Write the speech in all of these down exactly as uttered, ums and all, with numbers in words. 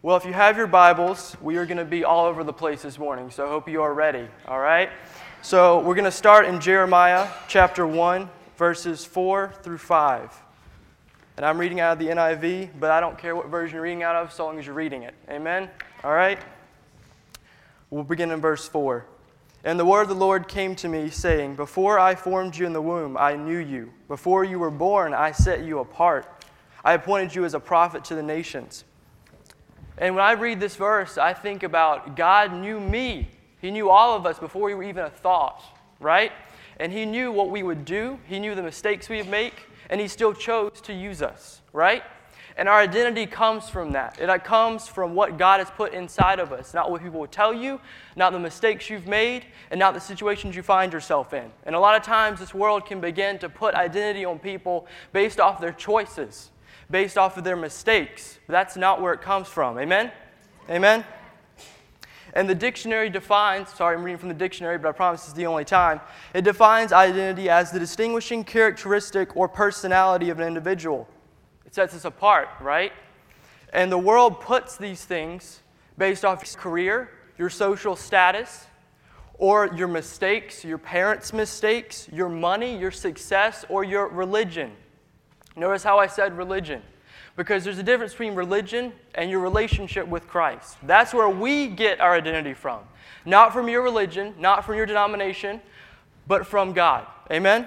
Well, if you have your Bibles, we are going to be all over the place this morning, so I hope you are ready, all right? So we're going to start in Jeremiah chapter one, verses four through five. And I'm reading out of the N I V, but I don't care what version you're reading out of, so long as you're reading it. Amen? All right? We'll begin in verse four. And the word of the Lord came to me, saying, Before I formed you in the womb, I knew you. Before you were born, I set you apart. I appointed you as a prophet to the nations. And when I read this verse, I think about God knew me. He knew all of us before we were even a thought, right? And He knew what we would do. He knew the mistakes we would make, and He still chose to use us, right? And our identity comes from that. It comes from what God has put inside of us, not what people will tell you, not the mistakes you've made, and not the situations you find yourself in. And a lot of times this world can begin to put identity on people based off their choices, based off of their mistakes. But that's not where it comes from. Amen? Amen? And the dictionary defines, sorry, I'm reading from the dictionary, but I promise this is the only time. It defines identity as the distinguishing characteristic or personality of an individual. It sets us apart, right? And the world puts these things based off your career, your social status, or your mistakes, your parents' mistakes, your money, your success, or your religion. Notice how I said religion. Because there's a difference between religion and your relationship with Christ. That's where we get our identity from. Not from your religion, not from your denomination, but from God. Amen?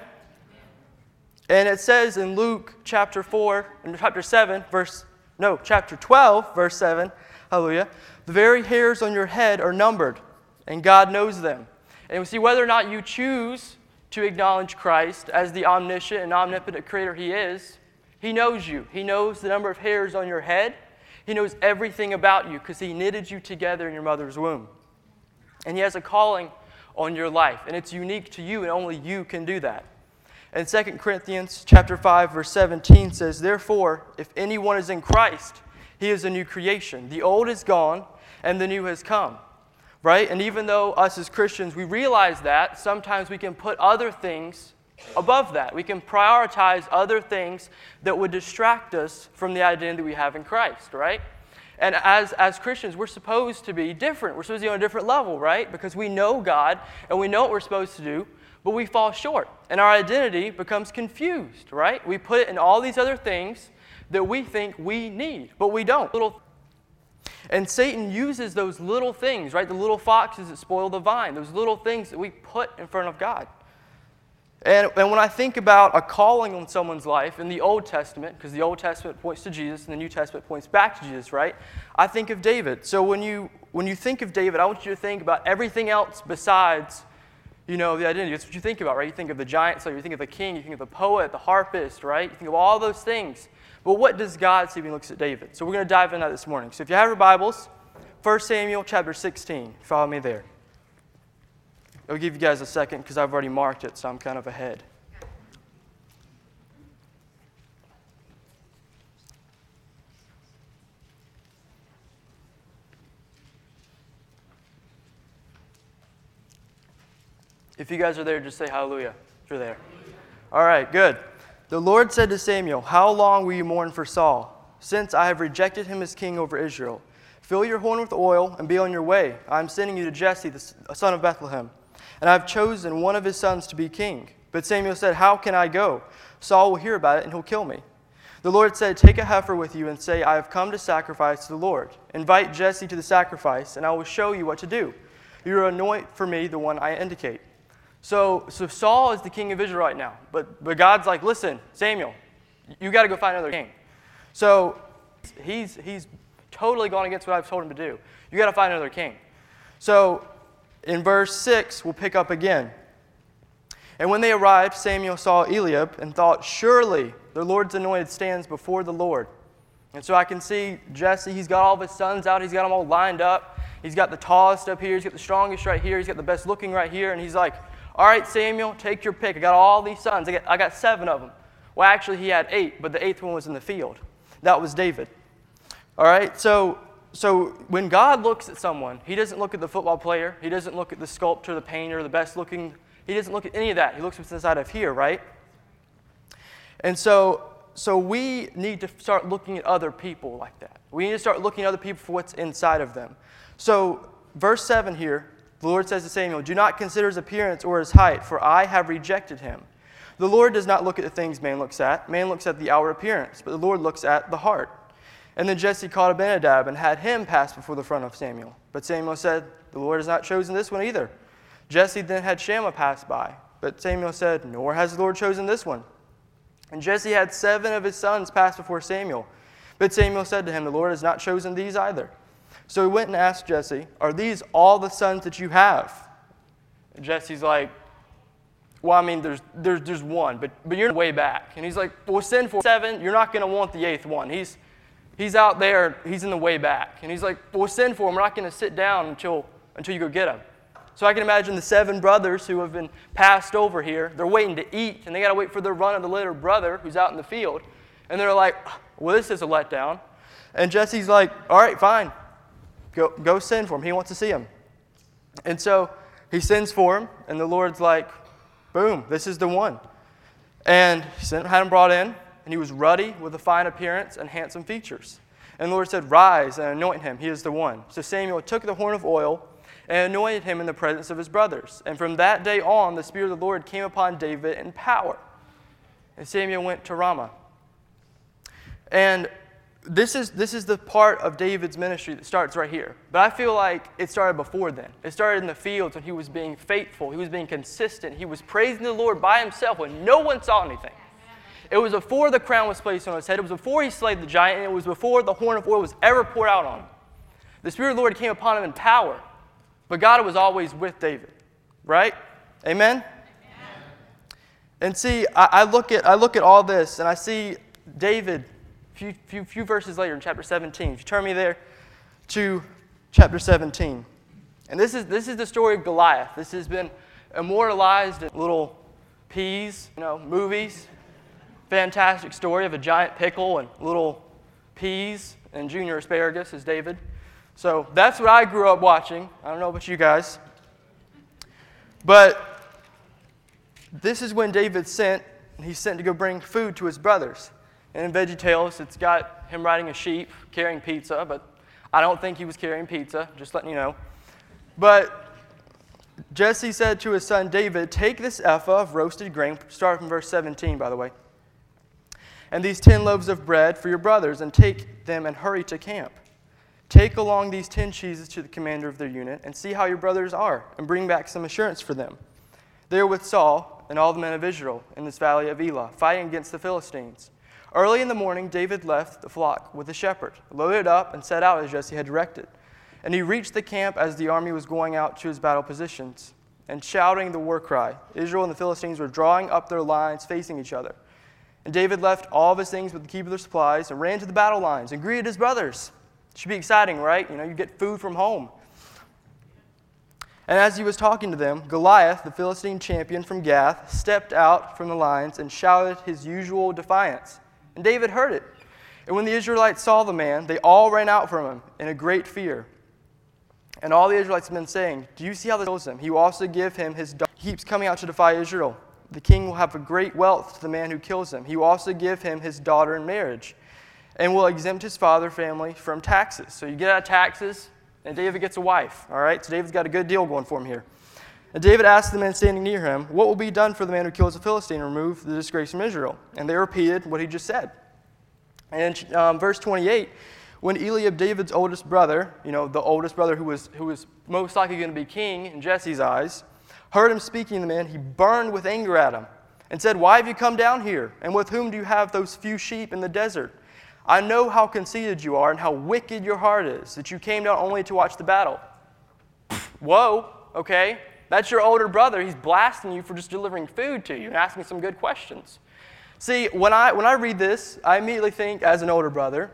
And it says in Luke chapter four, and chapter seven, verse, no, chapter twelve, verse seven, hallelujah, the very hairs on your head are numbered, and God knows them. And we see whether or not you choose to acknowledge Christ as the omniscient and omnipotent creator He is, He knows you. He knows the number of hairs on your head. He knows everything about you because He knitted you together in your mother's womb. And He has a calling on your life, and it's unique to you, and only you can do that. And Second Corinthians chapter five, verse seventeen says, Therefore, if anyone is in Christ, he is a new creation. The old is gone, and the new has come. Right? And even though us as Christians, we realize that, sometimes we can put other things above that. We can prioritize other things that would distract us from the identity we have in Christ, right? And as, as Christians, we're supposed to be different. We're supposed to be on a different level, right? Because we know God, and we know what we're supposed to do, but we fall short. And our identity becomes confused, right? We put it in all these other things that we think we need, but we don't. Little And Satan uses those little things, right? The little foxes that spoil the vine, those little things that we put in front of God. And, and when I think about a calling on someone's life in the Old Testament, because the Old Testament points to Jesus and the New Testament points back to Jesus, right? I think of David. So when you when you think of David, I want you to think about everything else besides, you know, the identity. That's what you think about, right? You think of the giant, so you think of the king, you think of the poet, the harpist, right? You think of all those things. But what does God see when He looks at David? So we're going to dive into that this morning. So if you have your Bibles, First Samuel chapter sixteen. Follow me there. I'll give you guys a second because I've already marked it, so I'm kind of ahead. If you guys are there, just say hallelujah if you're there. All right, good. The Lord said to Samuel, How long will you mourn for Saul, since I have rejected him as king over Israel? Fill your horn with oil and be on your way. I am sending you to Jesse, the son of Bethlehem. And I have chosen one of his sons to be king. But Samuel said, How can I go? Saul will hear about it, and he'll kill me. The Lord said, Take a heifer with you and say, I have come to sacrifice to the Lord. Invite Jesse to the sacrifice, and I will show you what to do. You are anoint for me the one I indicate. So, so Saul is the king of Israel right now. But, but God's like, Listen, Samuel, you got to go find another king. So he's, he's totally gone against what I've told him to do. You got to find another king. So in verse six, we'll pick up again. And when they arrived, Samuel saw Eliab and thought, Surely the Lord's anointed stands before the Lord. And so I can see Jesse, he's got all of his sons out. He's got them all lined up. He's got the tallest up here. He's got the strongest right here. He's got the best looking right here. And he's like, All right, Samuel, take your pick. I got all these sons. I got, I got seven of them. Well, actually, he had eight, but the eighth one was in the field. That was David. All right, so So when God looks at someone, He doesn't look at the football player. He doesn't look at the sculptor, the painter, the best looking. He doesn't look at any of that. He looks what's inside of here, right? And so, so we need to start looking at other people like that. We need to start looking at other people for what's inside of them. So verse seven here, the Lord says to Samuel, "Do not consider his appearance or his height, for I have rejected him. The Lord does not look at the things man looks at. Man looks at the outward appearance, but the Lord looks at the heart." And then Jesse called Abinadab and had him pass before the front of Samuel. But Samuel said, "The Lord has not chosen this one either." Jesse then had Shammah pass by. But Samuel said, "Nor has the Lord chosen this one." And Jesse had seven of his sons pass before Samuel. But Samuel said to him, "The Lord has not chosen these either." So he went and asked Jesse, "Are these all the sons that you have?" And Jesse's like, "Well, I mean, there's there's there's one, but but you're way back." And he's like, "Well, send for seven. You're not going to want the eighth one. He's he's out there. He's in the way back." And he's like, "Well, send for him. We're not going to sit down until until you go get him." So I can imagine the seven brothers who have been passed over here. They're waiting to eat, and they got to wait for their run of the little brother who's out in the field. And they're like, "Well, this is a letdown." And Jesse's like, "All right, fine. Go go send for him. He wants to see him." And so he sends for him, and the Lord's like, boom, this is the one. And he sent, had him brought in, and he was ruddy with a fine appearance and handsome features. And the Lord said, "Rise and anoint him. He is the one." So Samuel took the horn of oil and anointed him in the presence of his brothers. And from that day on, the Spirit of the Lord came upon David in power. And Samuel went to Ramah. And this is this is the part of David's ministry that starts right here. But I feel like it started before then. It started in the fields when he was being faithful. He was being consistent. He was praising the Lord by himself when no one saw anything. It was before the crown was placed on his head. It was before he slayed the giant. And it was before the horn of oil was ever poured out on him. The Spirit of the Lord came upon him in power. But God was always with David, right? Amen? Amen. And see, I, I look at I look at all this, and I see David a few, few, few verses later in chapter seventeen. If you turn me there to chapter seventeen. And this is this is the story of Goliath. This has been immortalized in little peas, you know, movies. Fantastic story of a giant pickle and little peas, and junior asparagus is David. So that's what I grew up watching. I don't know about you guys. But this is when David sent, and he's sent to go bring food to his brothers. And in VeggieTales, it's got him riding a sheep, carrying pizza, but I don't think he was carrying pizza, just letting you know. But Jesse said to his son David, "Take this ephah of roasted grain," start from verse seventeen, by the way, "and these ten loaves of bread for your brothers, and take them and hurry to camp. Take along these ten cheeses to the commander of their unit, and see how your brothers are, and bring back some assurance for them. They are with Saul and all the men of Israel in this valley of Elah, fighting against the Philistines." Early in the morning, David left the flock with the shepherd, loaded up, and set out as Jesse had directed. And he reached the camp as the army was going out to his battle positions, and shouting the war cry. Israel and the Philistines were drawing up their lines facing each other. And David left all of his things with the keep of their supplies, and ran to the battle lines, and greeted his brothers. Should be exciting, right? You know, you get food from home. And as he was talking to them, Goliath, the Philistine champion from Gath, stepped out from the lines and shouted his usual defiance. And David heard it. And when the Israelites saw the man, they all ran out from him in a great fear. And all the Israelites had been saying, "Do you see how this kills him? He will also give him his daughter. He keeps coming out to defy Israel. The king will have a great wealth to the man who kills him. He will also give him his daughter in marriage, and will exempt his father family from taxes." So you get out of taxes, and David gets a wife. All right, so David's got a good deal going for him here. And David asked the men standing near him, "What will be done for the man who kills a Philistine and remove the disgrace from Israel?" And they repeated what he just said. And in um, verse twenty-eight, when Eliab, David's oldest brother, you know, the oldest brother who was who was most likely going to be king in Jesse's eyes, heard him speaking to the man, he burned with anger at him and said, "Why have you come down here? And with whom do you have those few sheep in the desert? I know how conceited you are and how wicked your heart is, that you came down only to watch the battle." Whoa, okay? That's your older brother. He's blasting you for just delivering food to you and asking some good questions. See, when I when I read this, I immediately think, as an older brother,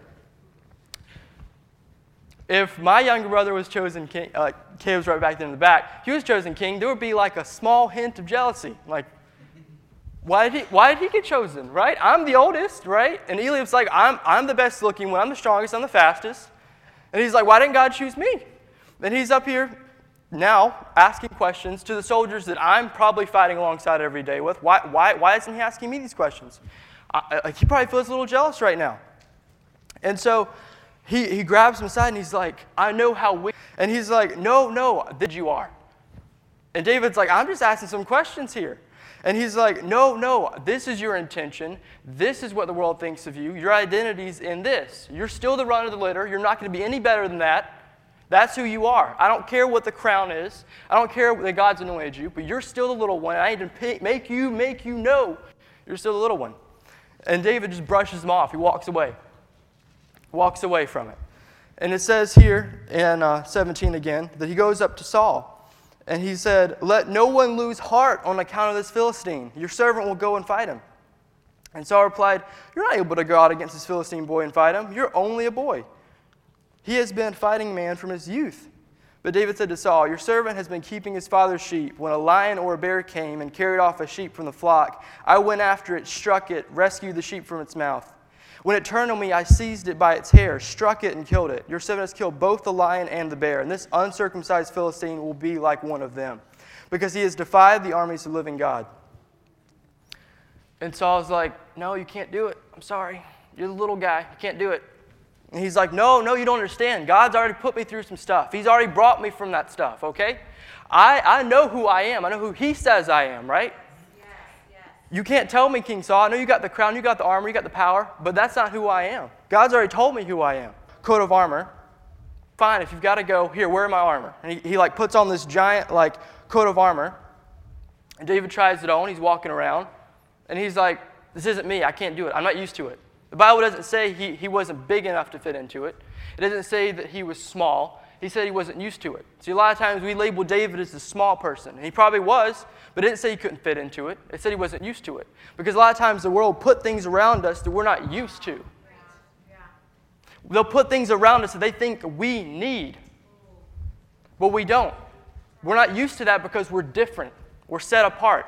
if my younger brother was chosen king, uh, Caleb's right back there in the back, he was chosen king, there would be like a small hint of jealousy. Like, why did he, why did he get chosen, right? I'm the oldest, right? And Eliab's like, I'm, I'm the best looking one, I'm the strongest, I'm the fastest. And he's like, why didn't God choose me? And he's up here now asking questions to the soldiers that I'm probably fighting alongside every day with. Why, why, why isn't he asking me these questions? I, like he probably feels a little jealous right now. And so he, he grabs him aside and he's like, I know how wicked. And he's like, no, no, that you are. And David's like, I'm just asking some questions here. And he's like, no, no, this is your intention. This is what the world thinks of you. Your identity's in this. You're still the run of the litter. You're not going to be any better than that. That's who you are. I don't care what the crown is. I don't care that God's anointed you, but you're still the little one. I need to pay, make you, make you know you're still the little one. And David just brushes him off. He walks away. Walks away from it. And it says here in uh, seventeen again that he goes up to Saul. And he said, let no one lose heart on account of this Philistine. Your servant will go and fight him. And Saul replied, you're not able to go out against this Philistine boy and fight him. You're only a boy. He has been a fighting man from his youth. But David said to Saul, your servant has been keeping his father's sheep. When a lion or a bear came and carried off a sheep from the flock, I went after it, struck it, rescued the sheep from its mouth. When it turned on me, I seized it by its hair, struck it, and killed it. Your servant has killed both the lion and the bear, and this uncircumcised Philistine will be like one of them, because he has defied the armies of the living God. And Saul's like, no, you can't do it. I'm sorry. You're the little guy. You can't do it. And he's like, no, no, you don't understand. God's already put me through some stuff. He's already brought me from that stuff, okay? I, I know who I am. I know who he says I am, right? You can't tell me, King Saul, I know you got the crown, you got the armor, you got the power, but that's not who I am. God's already told me who I am. Coat of armor. Fine, if you've got to go, here, wear my armor. And he, he like puts on this giant like coat of armor. And David tries it on, he's walking around. And he's like, this isn't me, I can't do it, I'm not used to it. The Bible doesn't say he, he wasn't big enough to fit into it. It doesn't say that he was small. He said he wasn't used to it. See, a lot of times we label David as the small person. And he probably was, but it didn't say he couldn't fit into it. It said he wasn't used to it. Because a lot of times the world put things around us that we're not used to. Yeah. They'll put things around us that they think we need. But we don't. We're not used to that because we're different. We're set apart.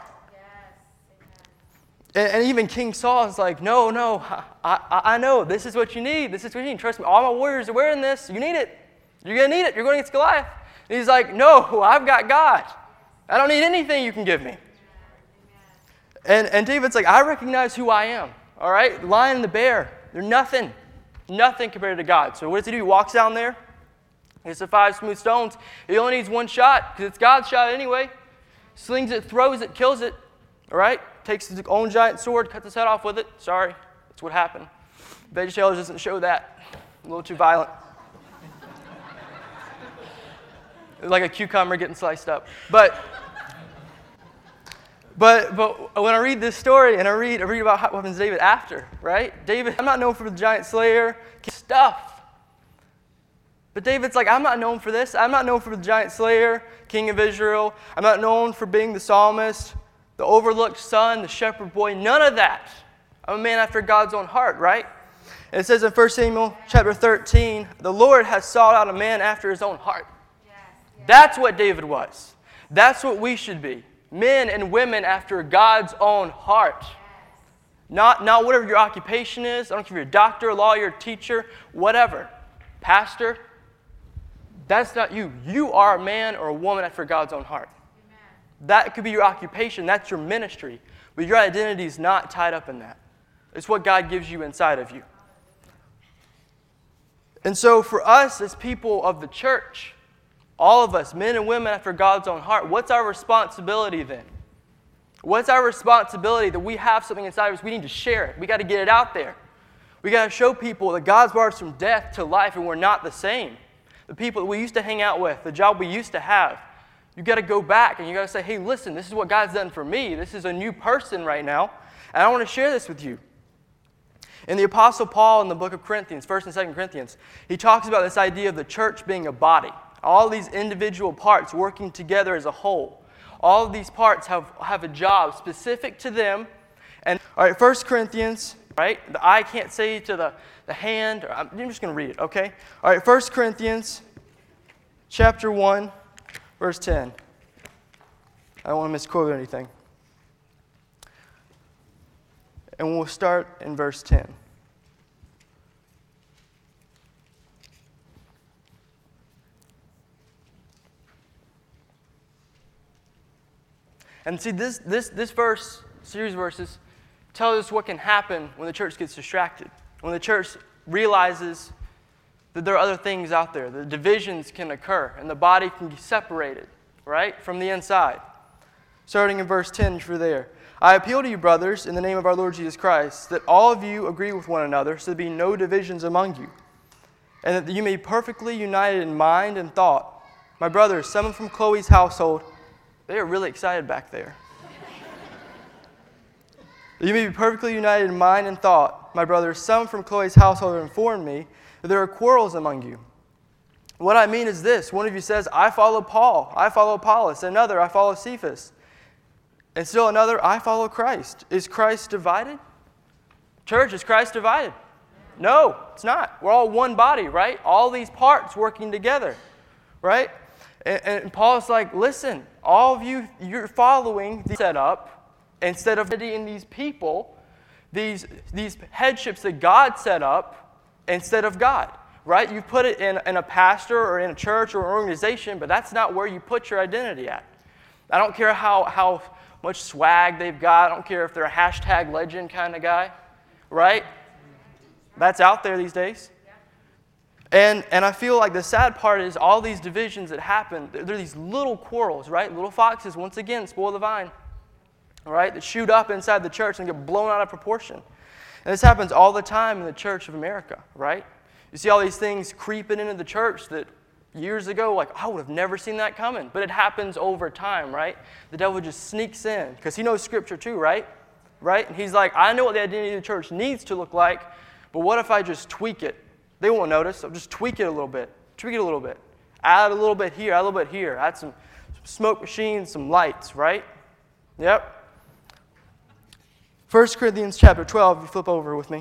And, and even King Saul is like, no, no, I, I, I know. This is what you need. This is what you need. Trust me, all my warriors are wearing this. You need it. You're going to need it. You're going against Goliath. And he's like, no, I've got God. I don't need anything you can give me. And, and David's like, I recognize who I am. All right? The lion and the bear, they're nothing. Nothing compared to God. So what does he do? He walks down there. He gets the five smooth stones. He only needs one shot because it's God's shot anyway. Slings it, throws it, kills it. All right? Takes his own giant sword, cuts his head off with it. Sorry. That's what happened. VeggieTales doesn't show that. A little too violent. Like a cucumber getting sliced up. But, but, but when I read this story and I read, I read about what happens to David after, right? David, I'm not known for the giant slayer stuff. But David's like, I'm not known for this. I'm not known for the giant slayer, king of Israel. I'm not known for being the psalmist, the overlooked son, the shepherd boy. None of that. I'm a man after God's own heart, right? And it says in First Samuel chapter thirteen, the Lord has sought out a man after his own heart. That's what David was. That's what we should be. Men and women after God's own heart. Not, not whatever your occupation is. I don't care if you're a doctor, lawyer, teacher, whatever. Pastor. That's not you. You are a man or a woman after God's own heart. Amen. That could be your occupation. That's your ministry. But your identity is not tied up in that. It's what God gives you inside of you. And so for us as people of the church, all of us, men and women after God's own heart, what's our responsibility then? What's our responsibility that we have something inside of us? We need to share it. We got to get it out there. We got to show people that God's brought us from death to life and we're not the same. The people that we used to hang out with, the job we used to have, you got to go back and you got to say, hey, listen, this is what God's done for me. This is a new person right now, and I want to share this with you. In the Apostle Paul in the book of Corinthians, First and Second Corinthians, he talks about this idea of the church being a body. All these individual parts working together as a whole. All of these parts have, have a job specific to them. And all right, First Corinthians, right? The eye can't say to the, the hand. Or, I'm just going to read it, okay? All right, First Corinthians chapter one, verse ten. I don't want to misquote anything. And we'll start in verse ten. And see, this this this verse, series of verses, tells us what can happen when the church gets distracted, when the church realizes that there are other things out there, that divisions can occur, and the body can be separated, right, from the inside. Starting in verse ten, if you're there. I appeal to you, brothers, in the name of our Lord Jesus Christ, that all of you agree with one another, so there be no divisions among you, and that you may be perfectly united in mind and thought. My brothers, someone from Chloe's household, they are really excited back there. That you may be perfectly united in mind and thought. My brothers, some from Chloe's household have informed me that there are quarrels among you. What I mean is this. One of you says, I follow Paul, I follow Apollos. Another, I follow Cephas. And still another, I follow Christ. Is Christ divided? Church, is Christ divided? No, it's not. We're all one body, right? All these parts working together, right? And, and Paul's like, listen, all of you, you're following the setup instead of in these people, these, these headships that God set up instead of God, right? You put it in, in a pastor or in a church or an organization, but that's not where you put your identity at. I don't care how, how much swag they've got. I don't care if they're a hashtag legend kind of guy, right? That's out there these days. And, and I feel like the sad part is all these divisions that happen, they're, they're these little quarrels, right? Little foxes, once again, spoil the vine, right? That shoot up inside the church and get blown out of proportion. And this happens all the time in the Church of America, right? You see all these things creeping into the church that years ago, like, I would have never seen that coming. But it happens over time, right? The devil just sneaks in because he knows Scripture too, right? Right? And he's like, I know what the identity of the church needs to look like, but what if I just tweak it? They won't notice. I'll just tweak it a little bit. Tweak it a little bit. Add a little bit here, add a little bit here. Add some, some smoke machines, some lights, right? Yep. First Corinthians chapter twelve, if you flip over with me.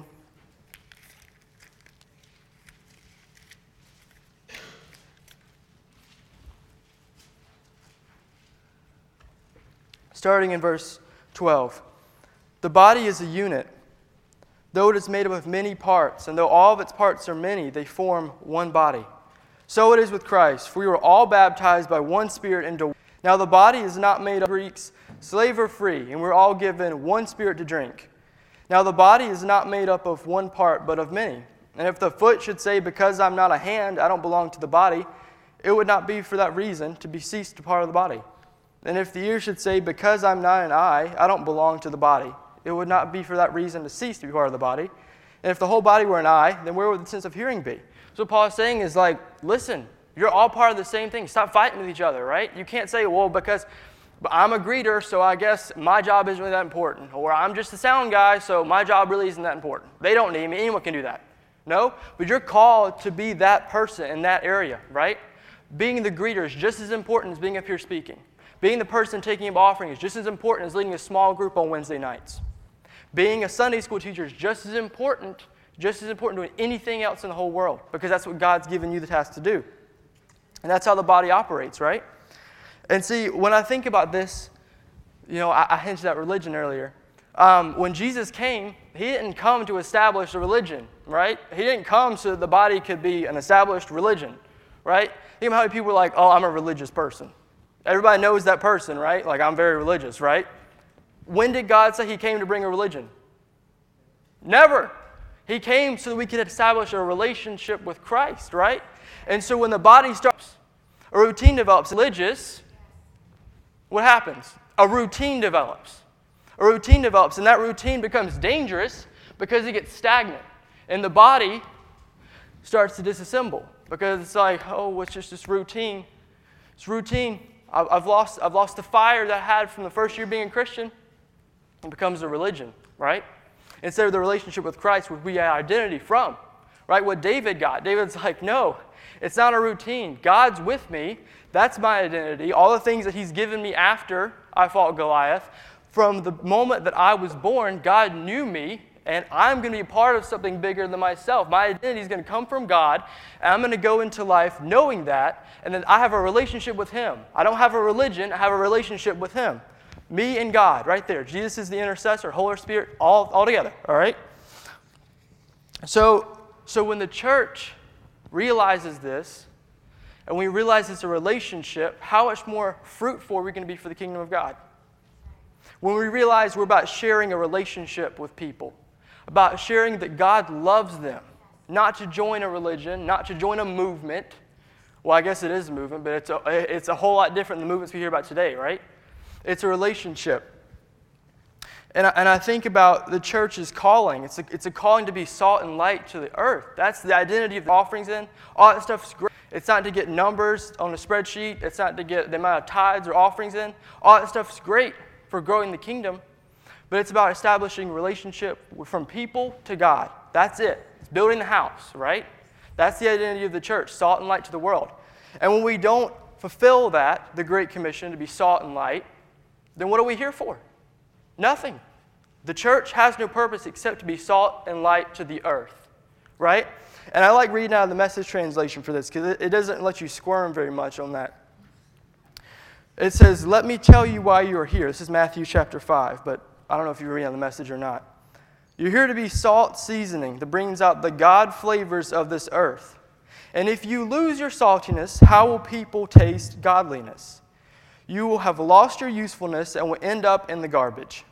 Starting in verse twelve. The body is a unit, though it is made up of many parts, and though all of its parts are many, they form one body. So it is with Christ, for we were all baptized by one Spirit into one. Now the body is not made of Greeks, slave or free, and we're all given one Spirit to drink. Now the body is not made up of one part, but of many. And if the foot should say, because I'm not a hand, I don't belong to the body, it would not be for that reason to be ceased a part of the body. And if the ear should say, because I'm not an eye, I don't belong to the body, it would not be for that reason to cease to be part of the body. And if the whole body were an eye, then where would the sense of hearing be? So what Paul is saying is like, listen, you're all part of the same thing. Stop fighting with each other, right? You can't say, well, because I'm a greeter, so I guess my job isn't really that important. Or I'm just a sound guy, so my job really isn't that important. They don't need me. Anyone can do that. No, but you're called to be that person in that area, right? Being the greeter is just as important as being up here speaking. Being the person taking up offering is just as important as leading a small group on Wednesday nights. Being a Sunday school teacher is just as important, just as important doing anything else in the whole world, because that's what God's given you the task to do. And that's how the body operates, right? And see, when I think about this, you know, I, I hinted at religion earlier. Um, when Jesus came, he didn't come to establish a religion, right? He didn't come so that the body could be an established religion, right? Think about how many people are like, oh, I'm a religious person. Everybody knows that person, right? Like, I'm very religious, right? When did God say he came to bring a religion? Never. He came so that we could establish a relationship with Christ, right? And so when the body starts, a routine develops. Religious, what happens? A routine develops. A routine develops, and that routine becomes dangerous because it gets stagnant. And the body starts to disassemble because it's like, oh, it's just this routine. It's routine. I've lost, I've lost the fire that I had from the first year being a Christian. It becomes a religion, right? Instead of the relationship with Christ, which we had identity from, right? What David got. David's like, no, it's not a routine. God's with me. That's my identity. All the things that he's given me after I fought Goliath. From the moment that I was born, God knew me, and I'm going to be a part of something bigger than myself. My identity is going to come from God, and I'm going to go into life knowing that, and then I have a relationship with him. I don't have a religion. I have a relationship with him. Me and God, right there. Jesus is the intercessor, Holy Spirit, all, all together, all right? So, so when the church realizes this, and we realize it's a relationship, how much more fruitful are we going to be for the kingdom of God? When we realize we're about sharing a relationship with people, about sharing that God loves them, not to join a religion, not to join a movement. Well, I guess it is a movement, but it's a, it's a whole lot different than the movements we hear about today, right? It's a relationship. And I, and I think about the church's calling. It's a, it's a calling to be salt and light to the earth. That's the identity of the offerings in. All that stuff is great. It's not to get numbers on a spreadsheet. It's not to get the amount of tithes or offerings in. All that stuff is great for growing the kingdom. But it's about establishing relationship from people to God. That's it. It's building the house, right? That's the identity of the church, salt and light to the world. And when we don't fulfill that, the Great Commission to be salt and light, then what are we here for? Nothing. The church has no purpose except to be salt and light to the earth, right? And I like reading out of the Message translation for this because it, it doesn't let you squirm very much on that. It says, "Let me tell you why you are here." This is Matthew chapter five, but I don't know if you're reading on the Message or not. "You're here to be salt seasoning that brings out the God flavors of this earth. And if you lose your saltiness, how will people taste godliness? You will have lost your usefulness and will end up in the garbage."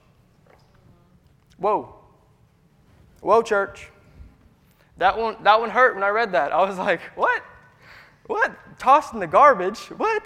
Whoa. Whoa, church. That one, that one hurt when I read that. I was like, what? What? Tossed in the garbage? What?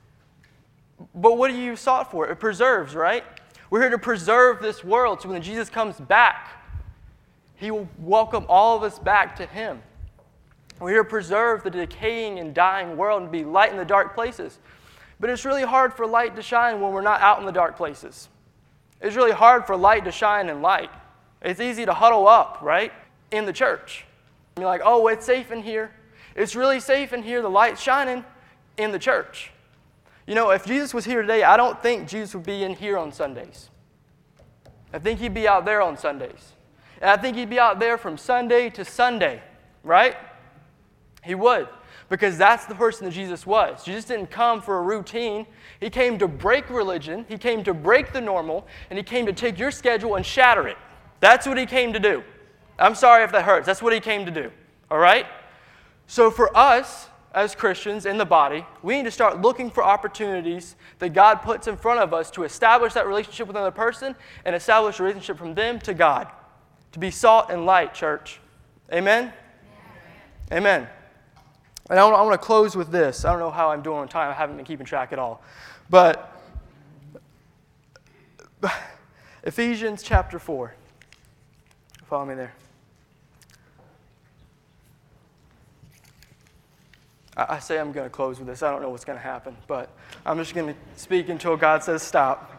But what do you use salt for? It preserves, right? We're here to preserve this world so when Jesus comes back, he will welcome all of us back to him. We're here to preserve the decaying and dying world and be light in the dark places. But it's really hard for light to shine when we're not out in the dark places. It's really hard for light to shine in light. It's easy to huddle up, right, in the church. You're like, oh, it's safe in here. It's really safe in here. The light's shining in the church. You know, if Jesus was here today, I don't think Jesus would be in here on Sundays. I think he'd be out there on Sundays. And I think he'd be out there from Sunday to Sunday, right? He would, because that's the person that Jesus was. Jesus didn't come for a routine. He came to break religion. He came to break the normal, and he came to take your schedule and shatter it. That's what he came to do. I'm sorry if that hurts. That's what he came to do, all right? So for us, as Christians in the body, we need to start looking for opportunities that God puts in front of us to establish that relationship with another person and establish a relationship from them to God. To be salt and light, church. Amen? Amen. Amen. And I want, I want to close with this. I don't know how I'm doing on time. I haven't been keeping track at all. But Ephesians chapter four. Follow me there. I, I say I'm going to close with this. I don't know what's going to happen. But I'm just going to speak until God says stop.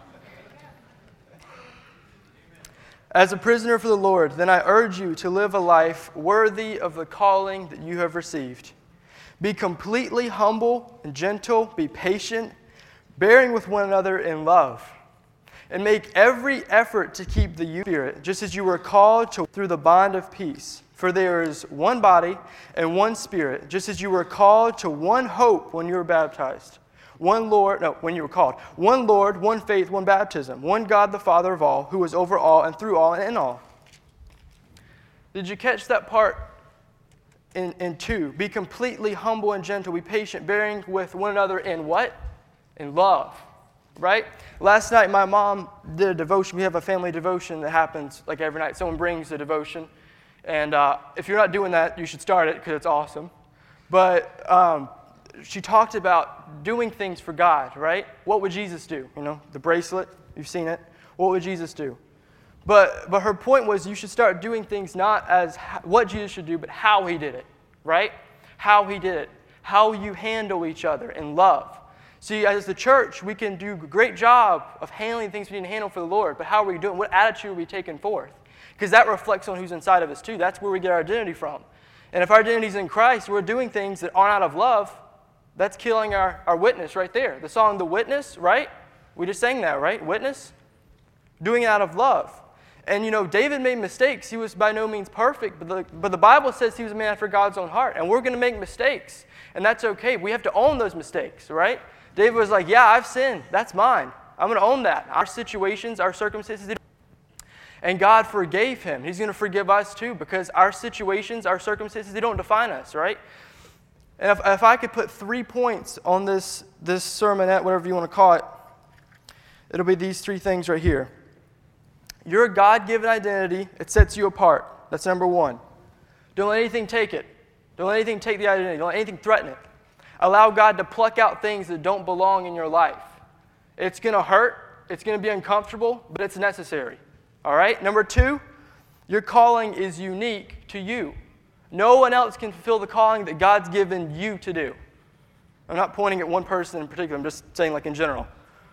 "As a prisoner for the Lord, then I urge you to live a life worthy of the calling that you have received. Be completely humble and gentle. Be patient, bearing with one another in love. And make every effort to keep the unity of the Spirit, just as you were called to through the bond of peace. For there is one body and one Spirit, just as you were called to one hope when you were baptized. One Lord, no, when you were called. One Lord, one faith, one baptism. One God, the Father of all, who is over all and through all and in all." Did you catch that part in, in two? Be completely humble and gentle. Be patient, bearing with one another in what? In love. Right? Last night, my mom did a devotion. We have a family devotion that happens like every night. Someone brings a devotion. And uh, if you're not doing that, you should start it because it's awesome. But um, she talked about doing things for God, right? What would Jesus do? You know, the bracelet, you've seen it. What would Jesus do? But but her point was you should start doing things not as what Jesus should do, but how he did it, right? How he did it. How you handle each other in love. See, as the church, we can do a great job of handling things we need to handle for the Lord, but how are we doing? What attitude are we taking forth? Because that reflects on who's inside of us too. That's where we get our identity from. And if our identity is in Christ, we're doing things that aren't out of love, that's killing our, our witness right there. The song, The Witness, right? We just sang that, right? Witness. Doing it out of love. And, you know, David made mistakes. He was by no means perfect, but the, but the Bible says he was a man after God's own heart. And we're going to make mistakes, and that's okay. We have to own those mistakes, right? David was like, yeah, I've sinned. That's mine. I'm going to own that. Our situations, our circumstances, and God forgave him. He's going to forgive us too, because our situations, our circumstances, they don't define us, right? And if, if I could put three points on this, this sermonette, whatever you want to call it, it'll be these three things right here. Your God-given identity, it sets you apart. That's number one. Don't let anything take it. Don't let anything take the identity. Don't let anything threaten it. Allow God to pluck out things that don't belong in your life. It's going to hurt. It's going to be uncomfortable, but it's necessary. All right? Number two, your calling is unique to you. No one else can fulfill the calling that God's given you to do. I'm not pointing at one person in particular. I'm just saying like in general.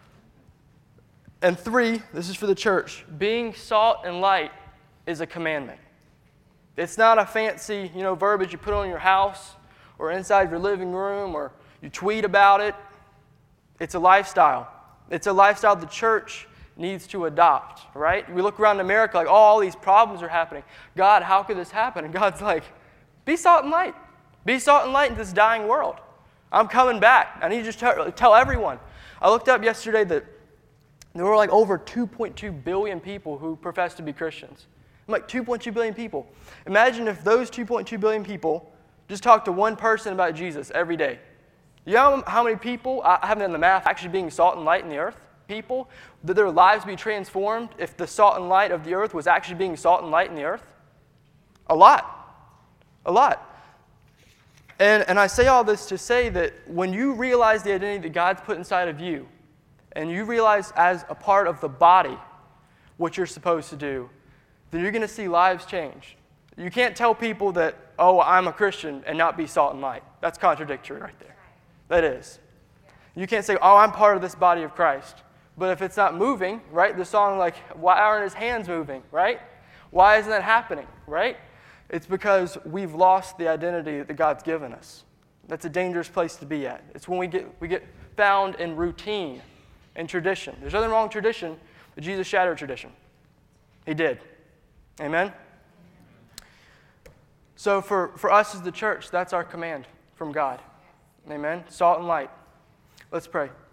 And three, this is for the church. Being salt and light is a commandment. It's not a fancy, you know, verbiage you put on your house or inside your living room or you tweet about it. It's a lifestyle. It's a lifestyle the church needs to adopt, right? We look around America like, oh, all these problems are happening. God, how could this happen? And God's like, be salt and light. Be salt and light in this dying world. I'm coming back. I need you to tell everyone. I looked up yesterday that there were like over two point two billion people who profess to be Christians. I'm like two point two billion people. Imagine if those two point two billion people just talked to one person about Jesus every day. You know how many people, I haven't done the math, actually being salt and light in the earth? People, that their lives be transformed if the salt and light of the earth was actually being salt and light in the earth? A lot. A lot. And, and I say all this to say that when you realize the identity that God's put inside of you, and you realize as a part of the body what you're supposed to do, then you're going to see lives change. You can't tell people that, oh, I'm a Christian and not be salt and light. That's contradictory right there. That is. You can't say, oh, I'm part of this body of Christ. But if it's not moving, right? The song like, why aren't his hands moving, right? Why isn't that happening, right? It's because we've lost the identity that God's given us. That's a dangerous place to be at. It's when we get we get found in routine and tradition. There's nothing wrong with tradition, but Jesus shattered tradition. He did. Amen? So for, for us as the church, that's our command from God. Amen? Salt and light. Let's pray.